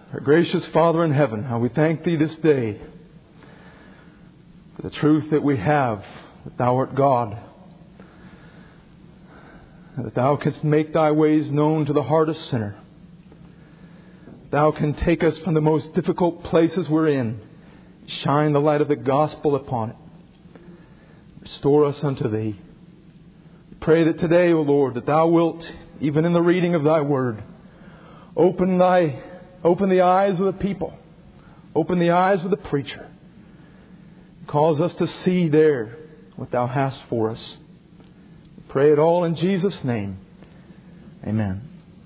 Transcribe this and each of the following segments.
Our gracious Father in heaven, how we thank Thee this day for the truth that we have, that Thou art God, and that Thou canst make Thy ways known to the hardest sinner. Thou can take us from the most difficult places we're in, shine the light of the gospel upon it, restore us unto Thee. Pray that today, O Lord, that Thou wilt, even in the reading of Thy Word, open the eyes of the people, open the eyes of the preacher, cause us to see there what Thou hast for us. Pray it all in Jesus' name. Amen.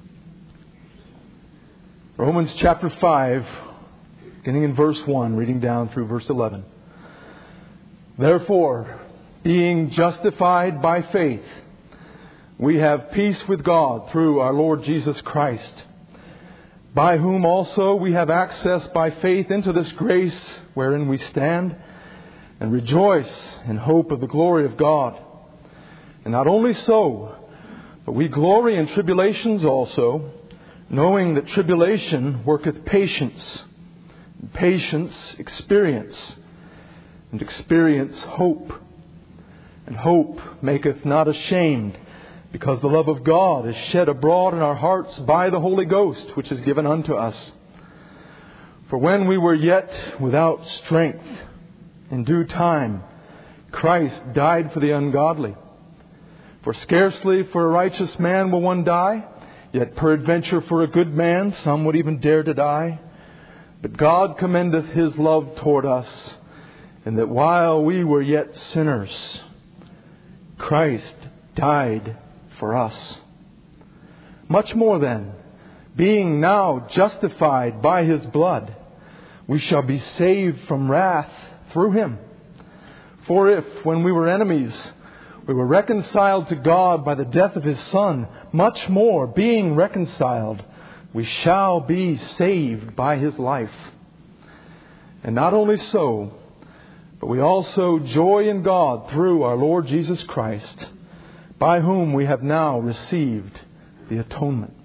Romans chapter 5, beginning in verse 1, reading down through verse 11. Therefore, being justified by faith, we have peace with God through our Lord Jesus Christ, by whom also we have access by faith into this grace wherein we stand, and rejoice in hope of the glory of God. And not only so, but we glory in tribulations also, knowing that tribulation worketh patience, and patience experience, and experience hope. And hope maketh not ashamed, because the love of God is shed abroad in our hearts by the Holy Ghost, which is given unto us. For when we were yet without strength, in due time, Christ died for the ungodly. For scarcely for a righteous man will one die, yet peradventure for a good man some would even dare to die. But God commendeth His love toward us, in that while we were yet sinners, Christ died for us. Much more then, being now justified by His blood, we shall be saved from wrath through Him. For if, when we were enemies, we were reconciled to God by the death of His Son, much more, being reconciled, we shall be saved by His life. And not only so, but we also joy in God through our Lord Jesus Christ, by whom we have now received the atonement.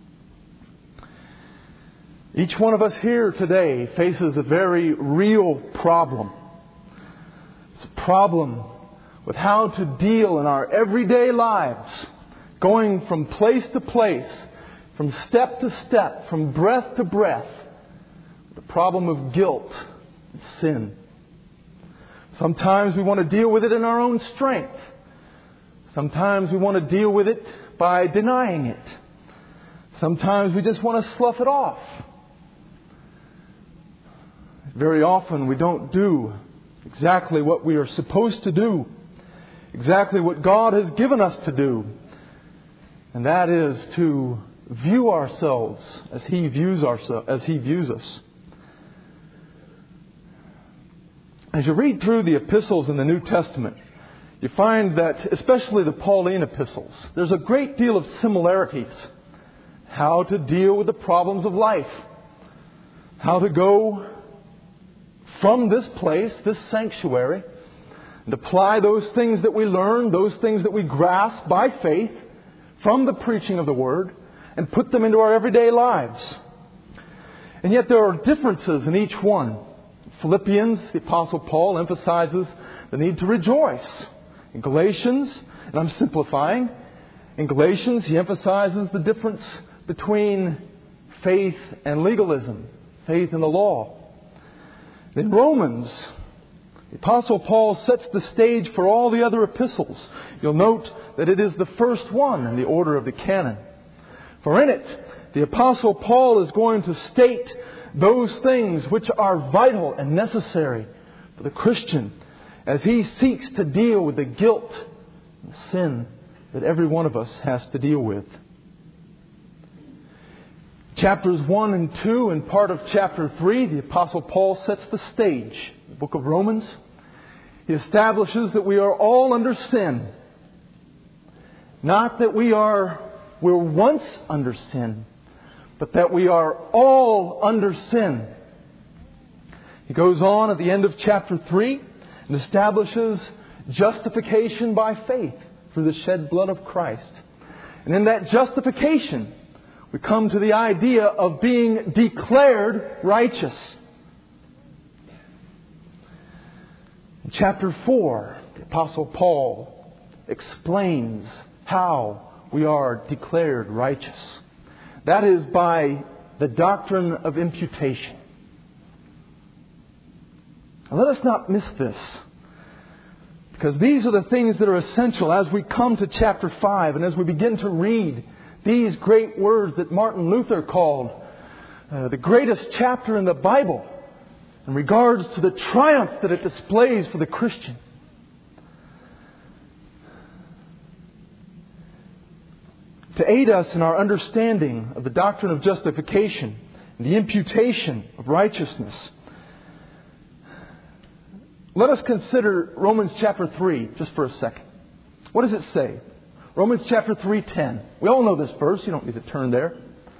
Each one of us here today faces a very real problem. It's a problem with how to deal in our everyday lives, going from place to place, from step to step, from breath to breath. The problem of guilt and sin. Sometimes we want to deal with it in our own strength. Sometimes we want to deal with it by denying it. Sometimes we just want to slough it off. Very often we don't do exactly what we are supposed to do, exactly what God has given us to do. And that is to view ourselves as He views us. As you read through the epistles in the New Testament, you find that, especially the Pauline epistles, there's a great deal of similarities. How to deal with the problems of life. How to go from this place, this sanctuary, and apply those things that we learn, those things that we grasp by faith from the preaching of the Word, and put them into our everyday lives. And yet there are differences in each one. Philippians, the Apostle Paul emphasizes the need to rejoice. In Galatians, and I'm simplifying, in Galatians he emphasizes the difference between faith and legalism, faith and the law. In Romans, the Apostle Paul sets the stage for all the other epistles. You'll note that it is the first one in the order of the canon. For in it, the Apostle Paul is going to state those things which are vital and necessary for the Christian as he seeks to deal with the guilt and sin that every one of us has to deal with. Chapters 1 and 2 and part of chapter 3, the Apostle Paul sets the stage. The book of Romans, he establishes that we are all under sin. Not that we're once under sin, but that we are all under sin. He goes on at the end of chapter 3 and establishes justification by faith through the shed blood of Christ. And in that justification, we come to the idea of being declared righteous. In chapter 4, the Apostle Paul explains how we are declared righteous. That is by the doctrine of imputation. Now, let us not miss this, because these are the things that are essential as we come to chapter 5 and as we begin to read these great words that Martin Luther called the greatest chapter in the Bible in regards to the triumph that it displays for the Christian. To aid us in our understanding of the doctrine of justification and the imputation of righteousness, let us consider Romans chapter 3 just for a second. What does it say? Romans chapter 3:10. We all know this verse. You don't need to turn there.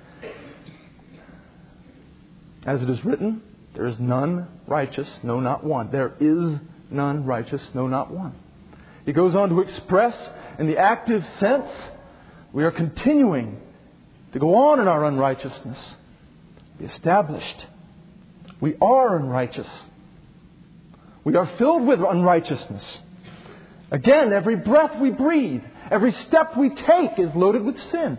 As it is written, there is none righteous, no, not one. There is none righteous, no, not one. He goes on to express in the active sense, we are continuing to go on in our unrighteousness. Be established. We are unrighteous. We are filled with unrighteousness. Again, every breath we breathe, every step we take is loaded with sin.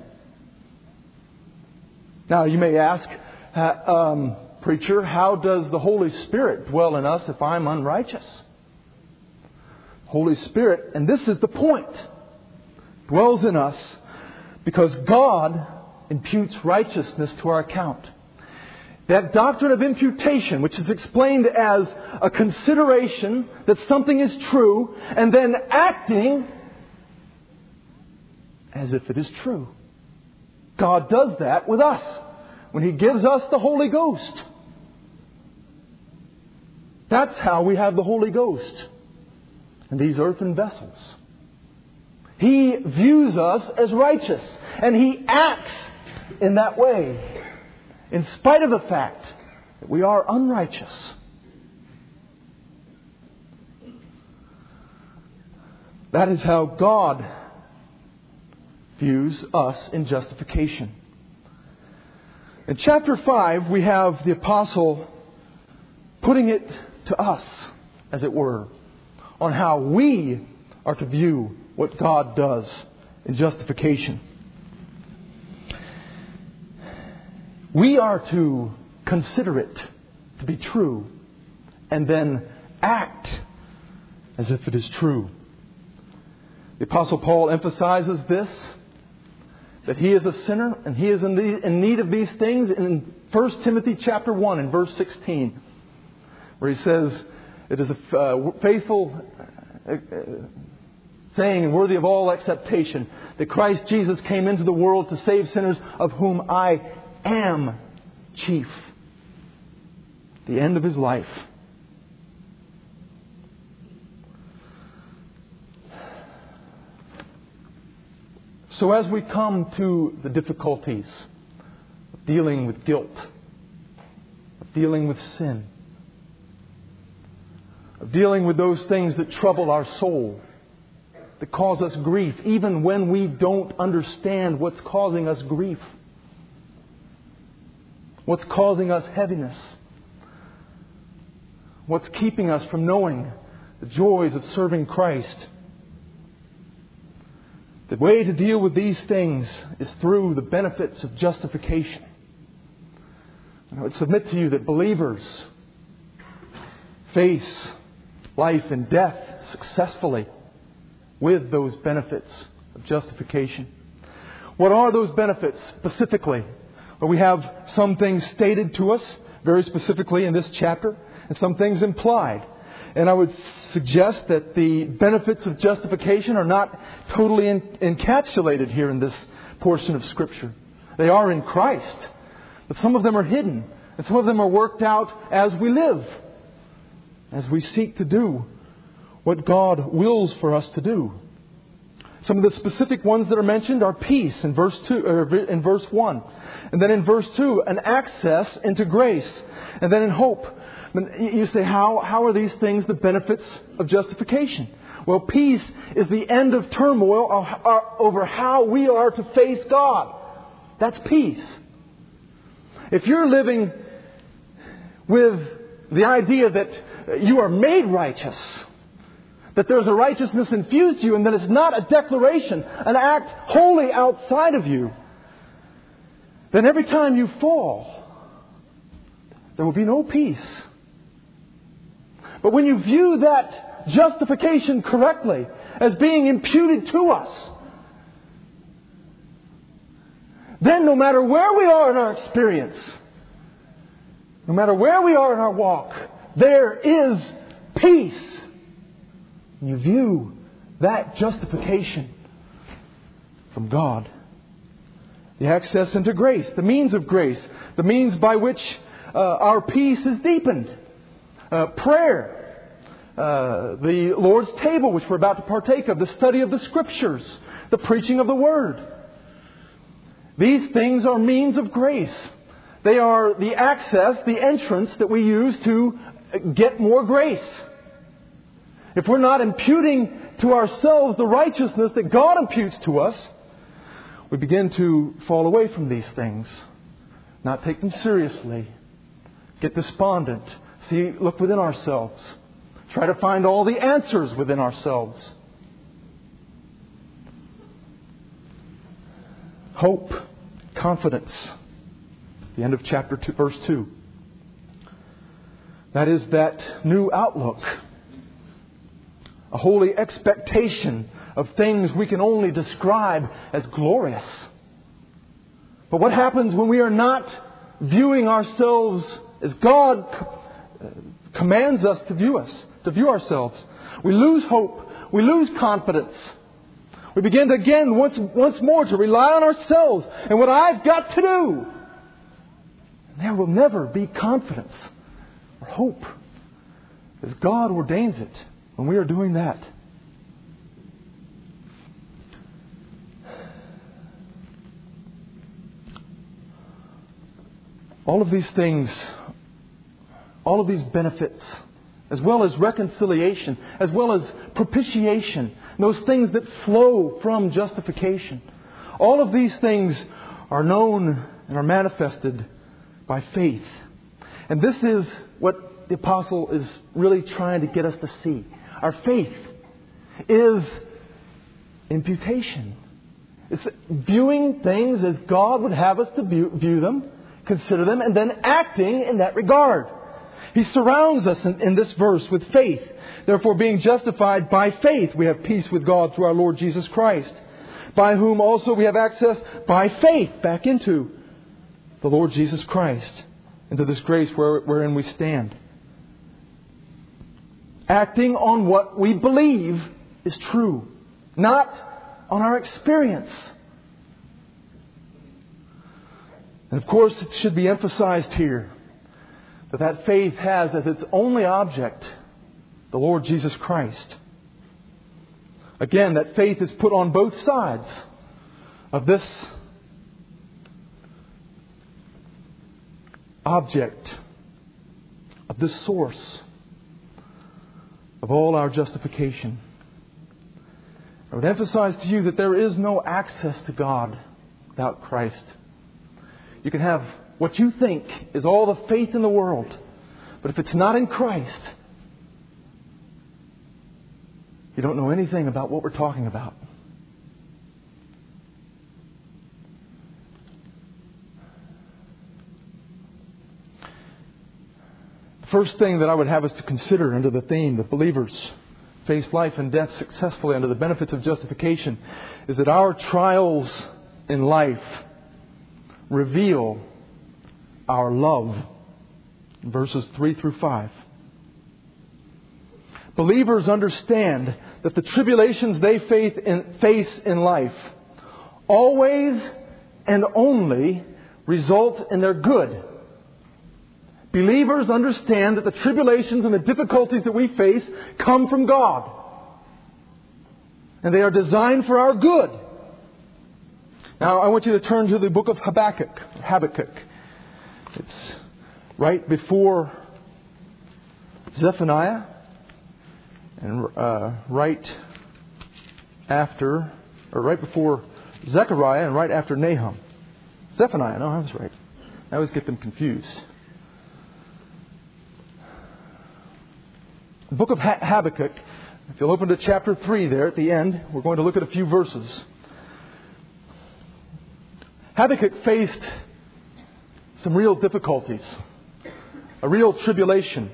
Now, you may ask, preacher, how does the Holy Spirit dwell in us if I'm unrighteous? Holy Spirit, and this is the point, dwells in us because God imputes righteousness to our account. That doctrine of imputation, which is explained as a consideration that something is true and then acting as if it is true. God does that with us when He gives us the Holy Ghost. That's how we have the Holy Ghost in these earthen vessels. He views us as righteous, and He acts in that way, in spite of the fact that we are unrighteous. That is how God views us in justification. In chapter 5, we have the apostle putting it to us, as it were, on how we are to view what God does in justification. We are to consider it to be true and then act as if it is true. The Apostle Paul emphasizes this, that he is a sinner and he is in need of these things in 1 Timothy chapter 1 and verse 16, where he says, it is a faithful saying and worthy of all acceptation that Christ Jesus came into the world to save sinners, of whom I am chief. The end of His life. So as we come to the difficulties of dealing with guilt, of dealing with sin, of dealing with those things that trouble our soul, that cause us grief, even when we don't understand what's causing us grief, what's causing us heaviness, what's keeping us from knowing the joys of serving Christ. The way to deal with these things is through the benefits of justification. And I would submit to you that believers face life and death successfully with those benefits of justification. What are those benefits specifically? Well, we have some things stated to us very specifically in this chapter and some things implied. And I would suggest that the benefits of justification are not totally encapsulated here in this portion of Scripture. They are in Christ, but some of them are hidden, and some of them are worked out as we live, as we seek to do what God wills for us to do. Some of the specific ones that are mentioned are peace in verse 2, or in verse 1, and then in verse 2, an access into grace, and then in hope. You say, how are these things the benefits of justification? Well, peace is the end of turmoil over how we are to face God. That's peace. If you're living with the idea that you are made righteous, that there's a righteousness infused to you, and that it's not a declaration, an act wholly outside of you, then every time you fall, there will be no peace. But when you view that justification correctly, as being imputed to us, then no matter where we are in our experience, no matter where we are in our walk, there is peace. You view that justification from God. The access into grace, the means of grace, the means by which our peace is deepened. Prayer, the Lord's table, which we're about to partake of, the study of the Scriptures, the preaching of the Word. These things are means of grace. They are the access, the entrance that we use to get more grace. If we're not imputing to ourselves the righteousness that God imputes to us, we begin to fall away from these things, not take them seriously, get despondent, look within ourselves, try to find all the answers within ourselves. Hope, confidence. The end of chapter 2, verse 2. That is that new outlook. A holy expectation of things we can only describe as glorious. But what happens when we are not viewing ourselves as God commands us to view ourselves? We lose hope. We lose confidence. We begin to again, once more, to rely on ourselves and what I've got to do. And there will never be confidence or hope as God ordains it when we are doing that. All of these things, all of these benefits, as well as reconciliation, as well as propitiation, those things that flow from justification, all of these things are known and are manifested by faith. And this is what the apostle is really trying to get us to see. Our faith is imputation. It's viewing things as God would have us to view them, consider them, and then acting in that regard. He surrounds us in this verse with faith. Therefore, being justified by faith, we have peace with God through our Lord Jesus Christ, by whom also we have access by faith back into the Lord Jesus Christ, into this grace wherein we stand. Acting on what we believe is true, not on our experience. And of course, it should be emphasized here that faith has as its only object the Lord Jesus Christ. Again, that faith is put on both sides of this object, of this source of all our justification. I would emphasize to you that there is no access to God without Christ. You can have what you think is all the faith in the world, but if it's not in Christ, you don't know anything about what we're talking about. The first thing that I would have us to consider under the theme that believers face life and death successfully under the benefits of justification is that our trials in life reveal our love. Verses 3 through 5. Believers understand that the tribulations they face in life always and only result in their good. Believers understand that the tribulations and the difficulties that we face come from God. And they are designed for our good. Now, I want you to turn to the book of Habakkuk. It's right before Zephaniah and right before Zechariah and right after Nahum. Zephaniah, no, I was right. I always get them confused. The book of Habakkuk, if you'll open to chapter 3 there at the end, we're going to look at a few verses. Habakkuk faced some real difficulties, a real tribulation.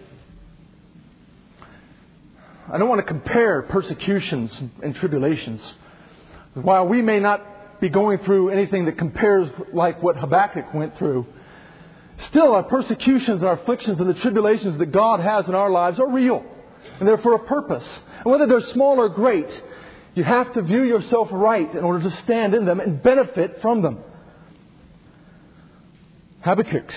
I don't want to compare persecutions and tribulations. While we may not be going through anything that compares like what Habakkuk went through, still our persecutions, our afflictions, and the tribulations that God has in our lives are real. And they're for a purpose. And whether they're small or great, you have to view yourself right in order to stand in them and benefit from them. Habakkuk's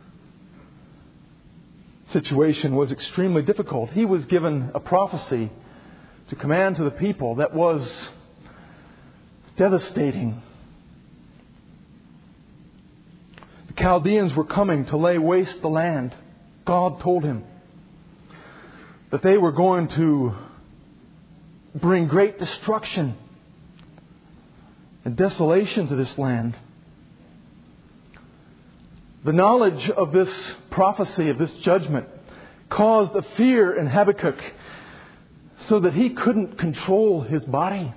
situation was extremely difficult. He was given a prophecy to command to the people that was devastating. The Chaldeans were coming to lay waste the land. God told him that they were going to bring great destruction and desolation to this land. The knowledge of this prophecy, of this judgment, caused a fear in Habakkuk so that he couldn't control his body.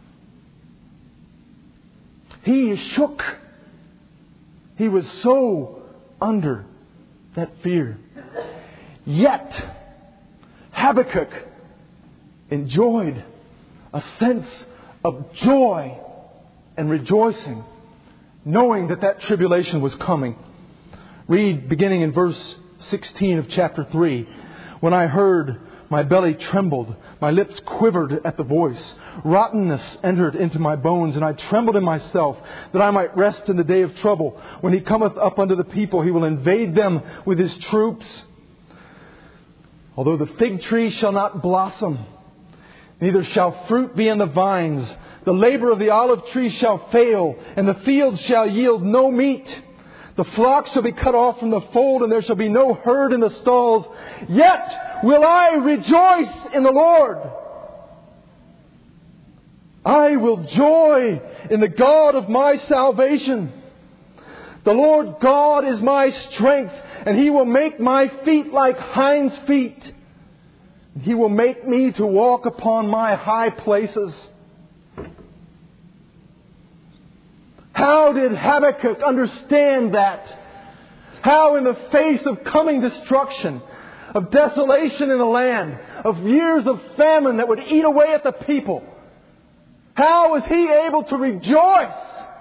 He shook. He was so under that fear. Yet, Habakkuk enjoyed a sense of joy and rejoicing, knowing that that tribulation was coming. Read beginning in verse 16 of chapter 3. When I heard, my belly trembled, my lips quivered at the voice. Rottenness entered into my bones, and I trembled in myself, that I might rest in the day of trouble. When he cometh up unto the people, he will invade them with his troops. Although the fig tree shall not blossom, neither shall fruit be in the vines, the labor of the olive tree shall fail, and the fields shall yield no meat. The flock shall be cut off from the fold, and there shall be no herd in the stalls. Yet will I rejoice in the Lord. I will joy in the God of my salvation. The Lord God is my strength, and He will make my feet like hinds' feet. He will make me to walk upon my high places. How did Habakkuk understand that? How in the face of coming destruction, of desolation in the land, of years of famine that would eat away at the people, how was he able to rejoice?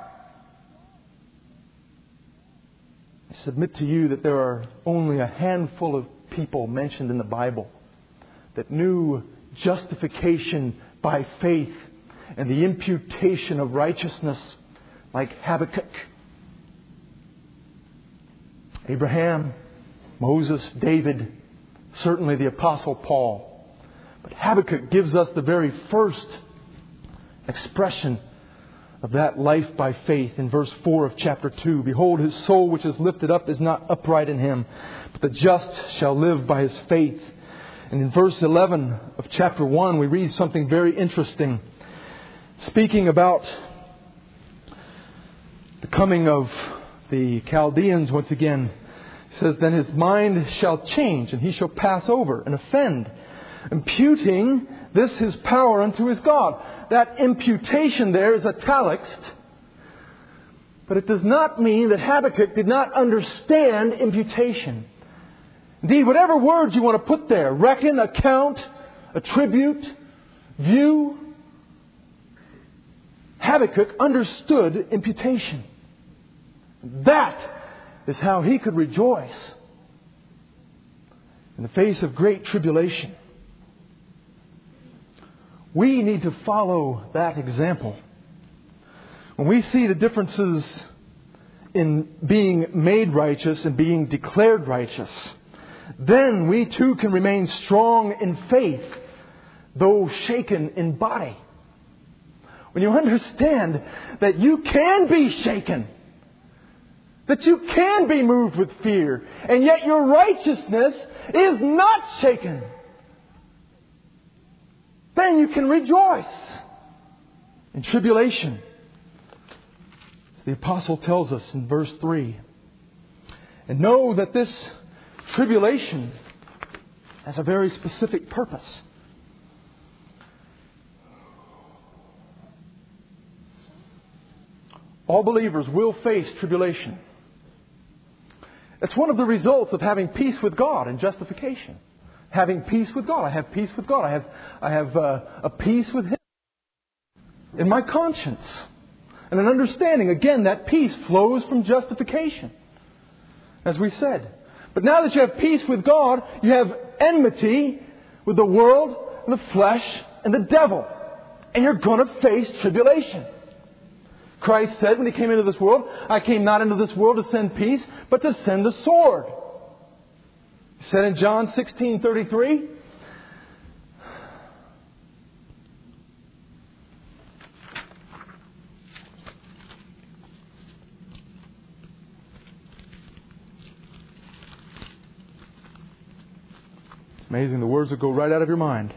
I submit to you that there are only a handful of people mentioned in the Bible that knew justification by faith and the imputation of righteousness like Habakkuk. Abraham, Moses, David, certainly the Apostle Paul. But Habakkuk gives us the very first expression of that life by faith in verse 4 of chapter 2. Behold, his soul which is lifted up is not upright in him, but the just shall live by his faith. And in verse 11 of chapter 1, we read something very interesting. Speaking about the coming of the Chaldeans once again, it says, then his mind shall change, and he shall pass over and offend, imputing this his power unto his God. That imputation there is italicsed, but it does not mean that Habakkuk did not understand imputation. Indeed, whatever words you want to put there, reckon, account, attribute, view, Habakkuk understood imputation. That is how he could rejoice in the face of great tribulation. We need to follow that example. When we see the differences in being made righteous and being declared righteous, then we too can remain strong in faith, though shaken in body. When you understand that you can be shaken, that you can be moved with fear, and yet your righteousness is not shaken, then you can rejoice in tribulation. It's The apostle tells us in verse 3, and know that this tribulation has a very specific purpose. All believers will face tribulation. It's one of the results of having peace with God and justification. Having peace with God. I have peace with God. I have a peace with Him in my conscience. And an understanding, again, that peace flows from justification, as we said. But now that you have peace with God, you have enmity with the world and the flesh and the devil. And you're going to face tribulation. Christ said when He came into this world, I came not into this world to send peace, but to send the sword. He said in John 16:33, it's amazing, the words that go right out of your mind.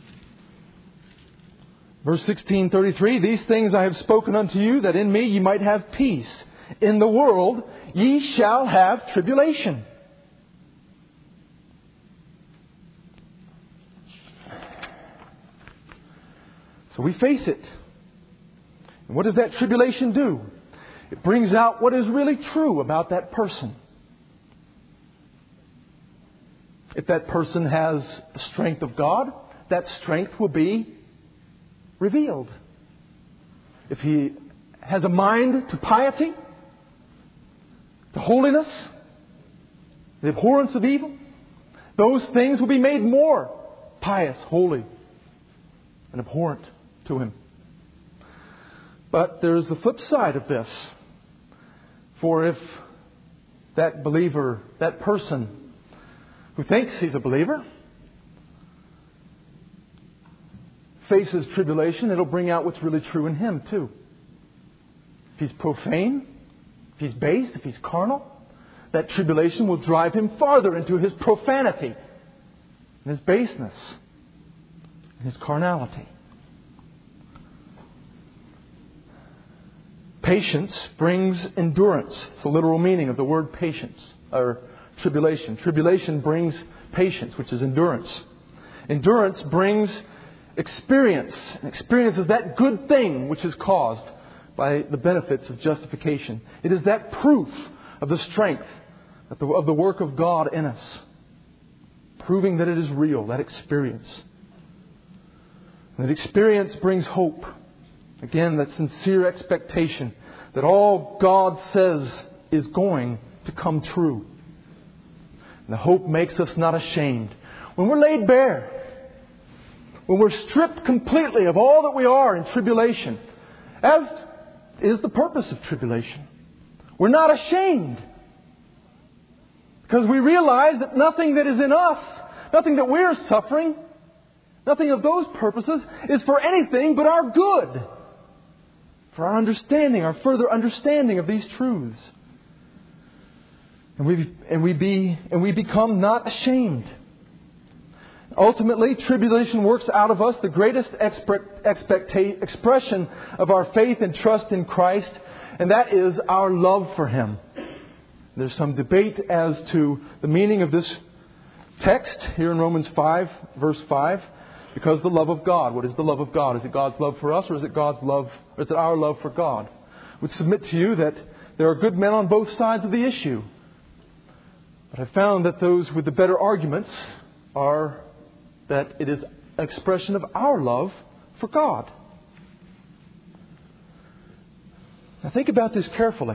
Verse 16:33, these things I have spoken unto you, that in me ye might have peace. In the world ye shall have tribulation. So we face it. And what does that tribulation do? It brings out what is really true about that person. If that person has the strength of God, that strength will be revealed. If he has a mind to piety, to holiness, the abhorrence of evil, those things will be made more pious, holy, and abhorrent to him. But there is the flip side of this. For if that believer, that person who thinks he's a believer, faces tribulation, it'll bring out what's really true in him too. If he's profane, if he's base, if he's carnal, that tribulation will drive him farther into his profanity, his baseness, his carnality. Patience brings endurance. It's the literal meaning of the word patience, or tribulation. Tribulation brings patience, which is endurance. Endurance brings experience. And experience is that good thing which is caused by the benefits of justification. It is that proof of the strength of the work of God in us. Proving that it is real, that experience. And that experience brings hope. Again, that sincere expectation that all God says is going to come true. And the hope makes us not ashamed. When we're laid bare, when we're stripped completely of all that we are in tribulation, as is the purpose of tribulation, we're not ashamed. Because we realize that nothing that is in us, nothing that we're suffering, nothing of those purposes is for anything but our good. For our understanding, our further understanding of these truths. And we become not ashamed. Ultimately, tribulation works out of us the greatest expression of our faith and trust in Christ, and that is our love for Him. There's some debate as to the meaning of this text here in Romans 5, verse 5. Because the love of God. What is the love of God? Is it God's love for us, or is it God's love, or is it our love for God? I would submit to you that there are good men on both sides of the issue. But I found that those with the better arguments are that it is an expression of our love for God. Now think about this carefully.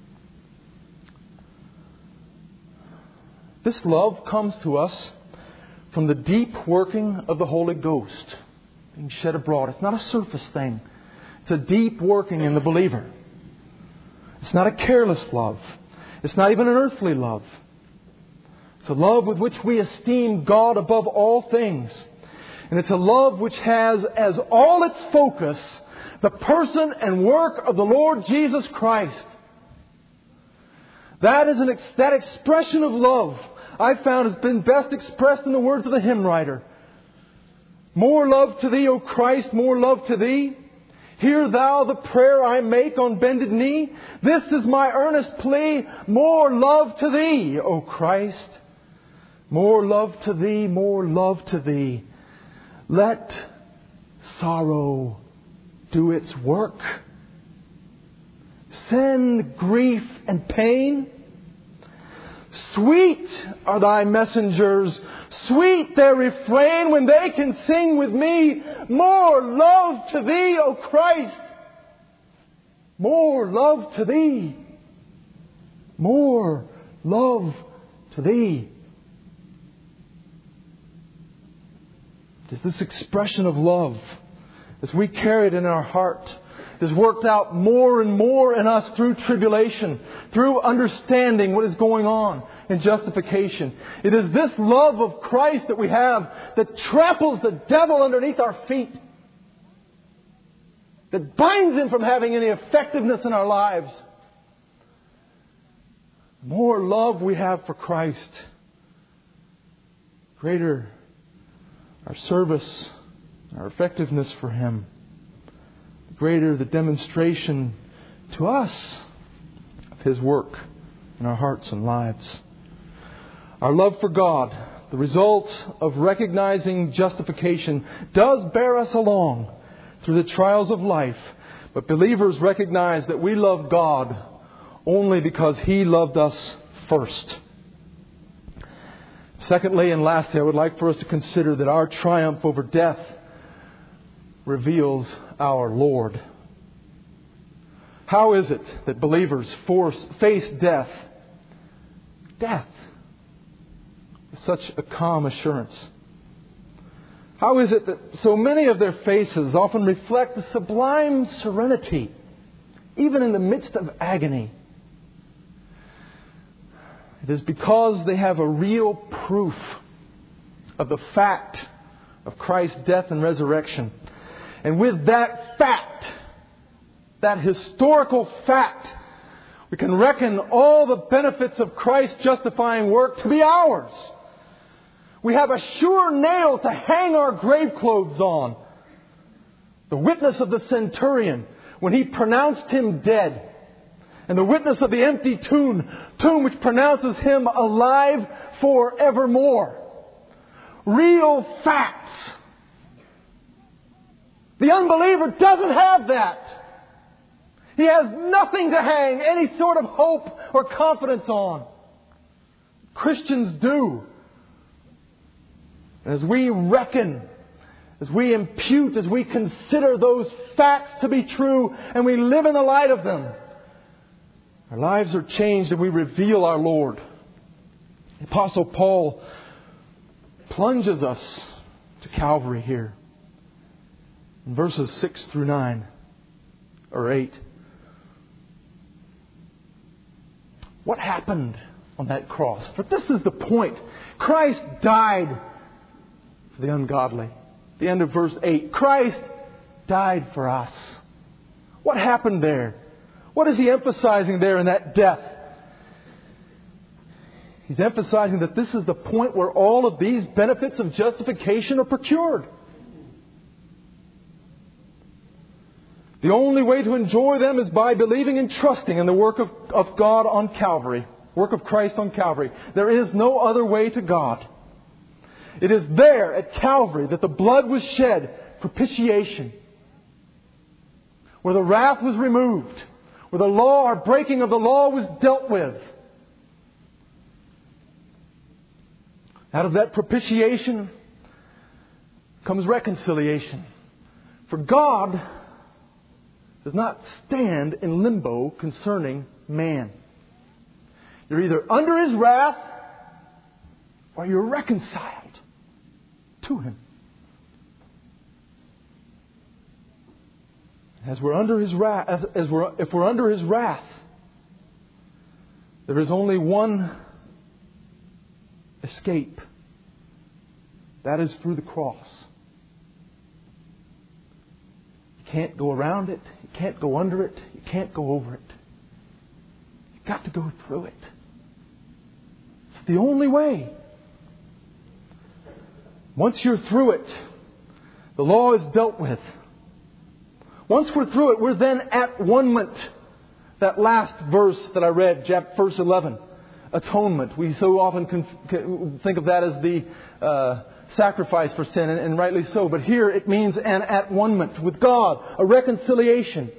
This love comes to us from the deep working of the Holy Ghost being shed abroad. It's not a surface thing. It's a deep working in the believer. It's not a careless love. It's not even an earthly love. It's a love with which we esteem God above all things. And it's a love which has as all its focus the person and work of the Lord Jesus Christ. That expression of love I've found has been best expressed in the words of the hymn writer. More love to Thee, O Christ, more love to Thee. Hear Thou the prayer I make on bended knee. This is my earnest plea. More love to Thee, O Christ. More love to Thee, more love to Thee. Let sorrow do its work. Send grief and pain. Sweet are Thy messengers. Sweet their refrain when they can sing with me. More love to Thee, O Christ. More love to Thee. More love to Thee. It is this expression of love, as we carry it in our heart, is worked out more and more in us through tribulation, through understanding what is going on in justification. It is this love of Christ that we have that tramples the devil underneath our feet, that binds him from having any effectiveness in our lives. The more love we have for Christ, greater our service, our effectiveness for Him. Greater the demonstration to us of His work in our hearts and lives. Our love for God, the result of recognizing justification, does bear us along through the trials of life. But believers recognize that we love God only because He loved us first. Secondly and lastly, I would like for us to consider that our triumph over death reveals our Lord. How is it that believers face death? Death with such a calm assurance. How is it that so many of their faces often reflect a sublime serenity, even in the midst of agony? It is because they have a real proof of the fact of Christ's death and resurrection. And with that fact, that historical fact, we can reckon all the benefits of Christ's justifying work to be ours. We have a sure nail to hang our grave clothes on. The witness of the centurion when he pronounced him dead. And the witness of the empty tomb which pronounces him alive forevermore. Real facts. The unbeliever doesn't have that. He has nothing to hang any sort of hope or confidence on. Christians do. As we reckon, as we impute, as we consider those facts to be true, and we live in the light of them, our lives are changed and we reveal our Lord. The Apostle Paul plunges us to Calvary here. In verses 6 through 9, or 8. What happened on that cross? For this is the point. Christ died for the ungodly. The end of verse 8. Christ died for us. What happened there? What is he emphasizing there in that death? He's emphasizing that this is the point where all of these benefits of justification are procured. The only way to enjoy them is by believing and trusting in the work of God on Calvary. Work of Christ on Calvary. There is no other way to God. It is there at Calvary that the blood was shed, propitiation. Where the wrath was removed. Where the law or breaking of the law was dealt with. Out of that propitiation comes reconciliation. For God does not stand in limbo concerning man. You're either under His wrath or you're reconciled to Him. As we're under His wrath, if we're under His wrath, there is only one escape. That is through the cross. You can't go around it. You can't go under it. You can't go over it. You've got to go through it. It's the only way. Once you're through it, the law is dealt with. Once we're through it, we're then at one-ment. That last verse that I read, verse 11, atonement. We so often think of that as the sacrifice for sin, and rightly so. But here it means an at one-ment with God, a reconciliation.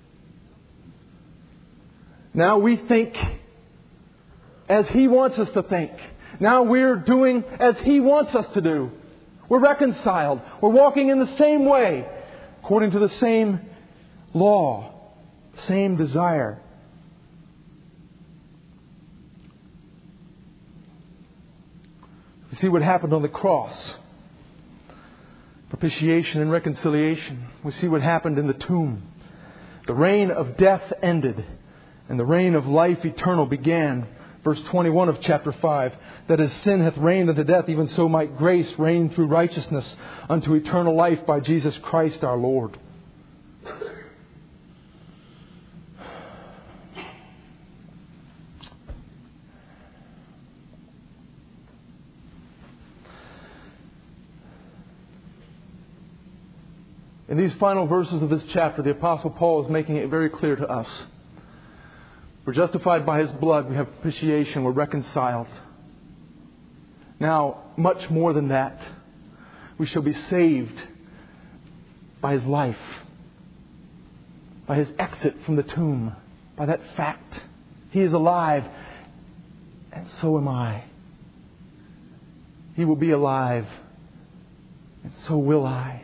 Now we think as He wants us to think. Now we're doing as He wants us to do. We're reconciled. We're walking in the same way, according to the same law, same desire. You see what happened on the cross. Propitiation and reconciliation. We see what happened in the tomb. The reign of death ended, and the reign of life eternal began. Verse 21 of chapter 5, that as sin hath reigned unto death, even so might grace reign through righteousness unto eternal life by Jesus Christ our Lord. In these final verses of this chapter, the Apostle Paul is making it very clear to us. We're justified by His blood. We have propitiation. We're reconciled. Now, much more than that, we shall be saved by His life, by His exit from the tomb, by that fact. He is alive, and so am I. He will be alive, and so will I.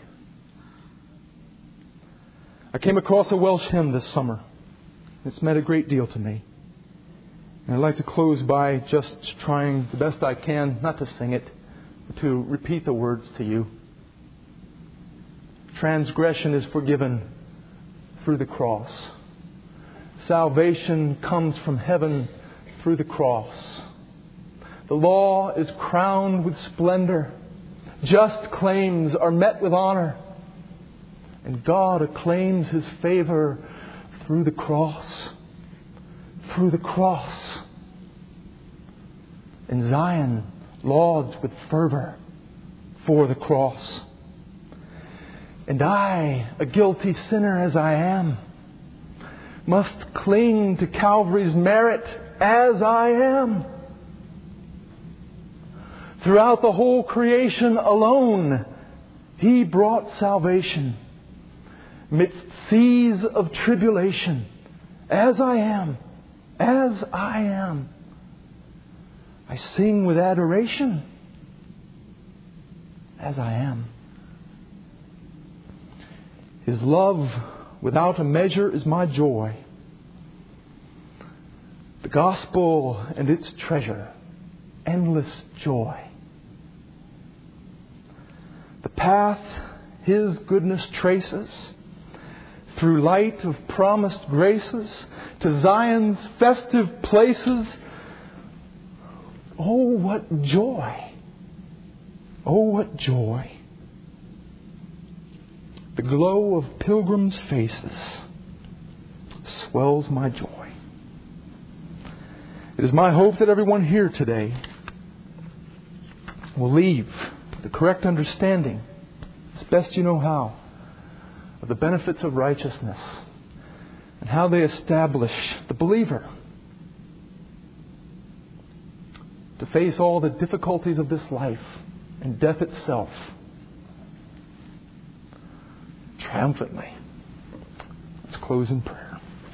I came across a Welsh hymn this summer. It's meant a great deal to me. And I'd like to close by just trying the best I can, not to sing it, but to repeat the words to you. Transgression is forgiven through the cross. Salvation comes from heaven through the cross. The law is crowned with splendor. Just claims are met with honor. And God acclaims His favor through the cross. Through the cross. And Zion lauds with fervor for the cross. And I, a guilty sinner as I am, must cling to Calvary's merit as I am. Throughout the whole creation alone, He brought salvation. Midst seas of tribulation, as I am, I sing with adoration, as I am. His love without a measure is my joy. The gospel and its treasure, endless joy. The path His goodness traces, through light of promised graces, to Zion's festive places. Oh, what joy! Oh, what joy! The glow of pilgrims' faces swells my joy. It is my hope that everyone here today will leave with the correct understanding, as best you know how, of the benefits of righteousness and how they establish the believer to face all the difficulties of this life and death itself triumphantly. Let's close in prayer.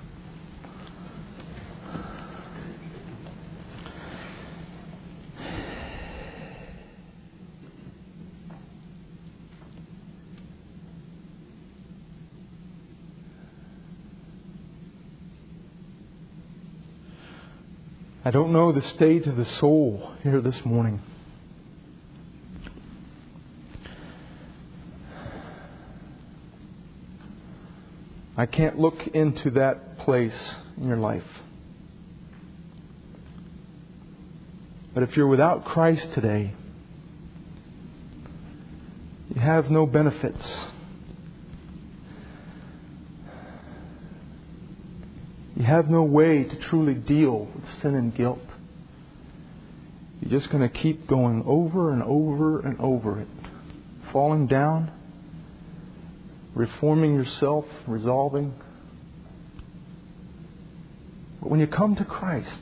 I don't know the state of the soul here this morning. I can't look into that place in your life. But if you're without Christ today, you have no benefits. You have no way to truly deal with sin and guilt. You're just going to keep going over and over and over it, falling down reforming yourself, resolving. But when you come to Christ,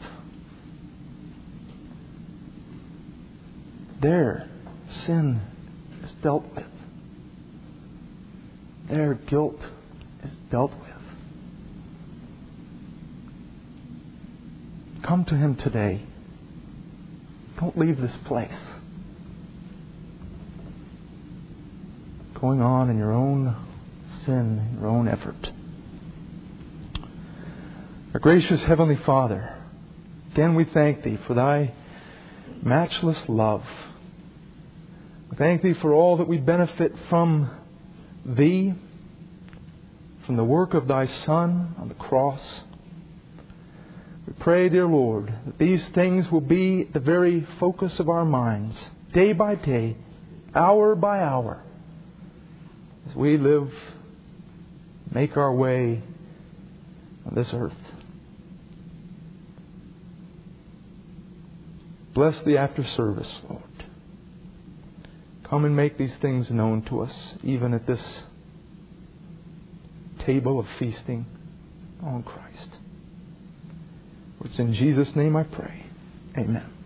there sin is dealt with. There guilt is dealt with. Come to Him today. Don't leave this place going on in your own sin, your own effort. Our gracious Heavenly Father, again we thank Thee for Thy matchless love. We thank Thee for all that we benefit from Thee, from the work of Thy Son on the cross. We pray, dear Lord, that these things will be the very focus of our minds, day by day, hour by hour, as we live, make our way on this earth. Bless the after service, Lord. Come and make these things known to us, even at this table of feasting on Christ. For it's in Jesus' name I pray. Amen.